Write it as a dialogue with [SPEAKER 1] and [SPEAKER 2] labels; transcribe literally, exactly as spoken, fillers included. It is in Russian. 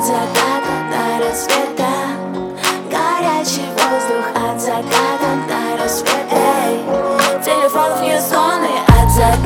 [SPEAKER 1] заката до рассвета. Горячий воздух от заката до рассвета. Телефонов не сонный от заката.